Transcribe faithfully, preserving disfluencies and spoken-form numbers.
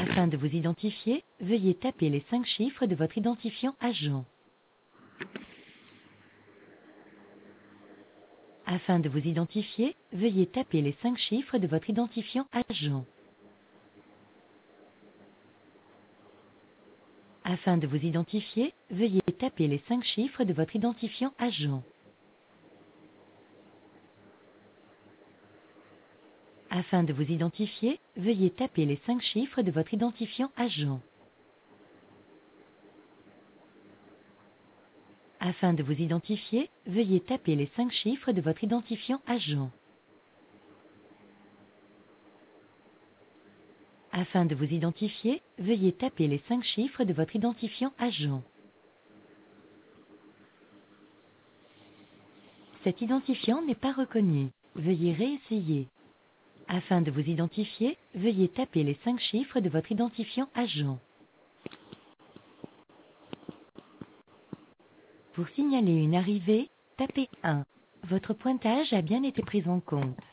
Afin de vous identifier, veuillez taper les cinq chiffres de votre identifiant agent. Afin de vous identifier, veuillez taper les cinq chiffres de votre identifiant agent. Afin de vous identifier, veuillez taper les cinq chiffres de votre identifiant agent. Afin de vous identifier, veuillez taper les cinq chiffres de votre identifiant agent. Afin de vous identifier, veuillez taper les cinq chiffres de votre identifiant agent. Afin de vous identifier, veuillez taper les cinq chiffres de votre identifiant agent. Cet identifiant n'est pas reconnu. Veuillez réessayer. Afin de vous identifier, veuillez taper les cinq chiffres de votre identifiant agent. Pour signaler une arrivée, tapez un. Votre pointage a bien été pris en compte.